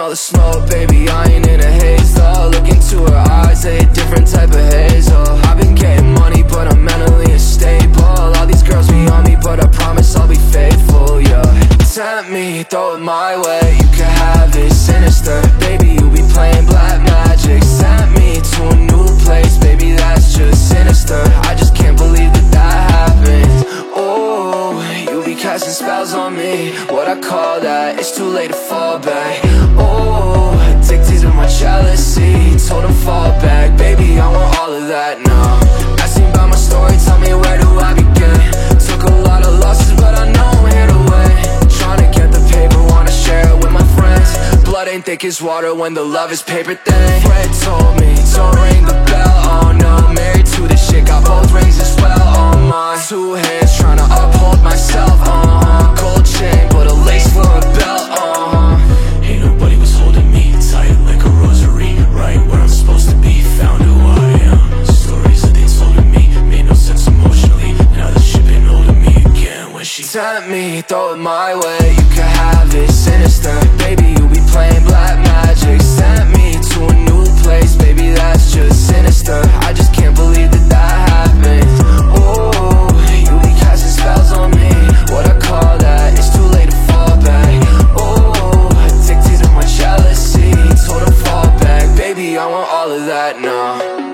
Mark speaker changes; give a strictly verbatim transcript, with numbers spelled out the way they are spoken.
Speaker 1: smell the smoke, baby, I ain't in a haze though. Look into her eyes, they a different type of hazel. I've been getting money, but I'm mentally unstable. All these girls be on me, but I promise I'll be faithful, yeah. Tempt me, throw it my way, you can have it. Sinister, baby, you be playing black magic. Sent me to a new place, baby, that's just sinister. I just can't believe that that happened. Oh, you be casting spells on me, what I call that, it's too late to fall back. Oh, addicted to my jealousy, told him fall back, baby, I want all of that now. Ask me about my story, tell me where do I begin. Took a lot of losses, but I know I'm here to win. Tryna get the paper, wanna share it with my friends. Blood ain't thick as water when the love is paper thin. Fred told me, don't ring the bell, oh no. Married to this shit, got both rings as well, oh my. Two hands tryna uphold myself, uh-huh. Gold chain, but a lace for a belt, uh-huh.
Speaker 2: Ain't nobody was holding me tight like a rosary. Right where I'm supposed to be, found who I am. Stories that they told me made no sense emotionally. Now that shit been holding me again when she
Speaker 1: Tempt me, throw it my way, you can have it. Sinister, baby, you be playing black magic. Sent me to a new place, baby, that's just sinister. I just can't believe that that happened. Oh, you be casting spells on me, what I call that, it's too late to fall back. Oh, addicted to my jealousy, told him fall back, baby, I want all of that now.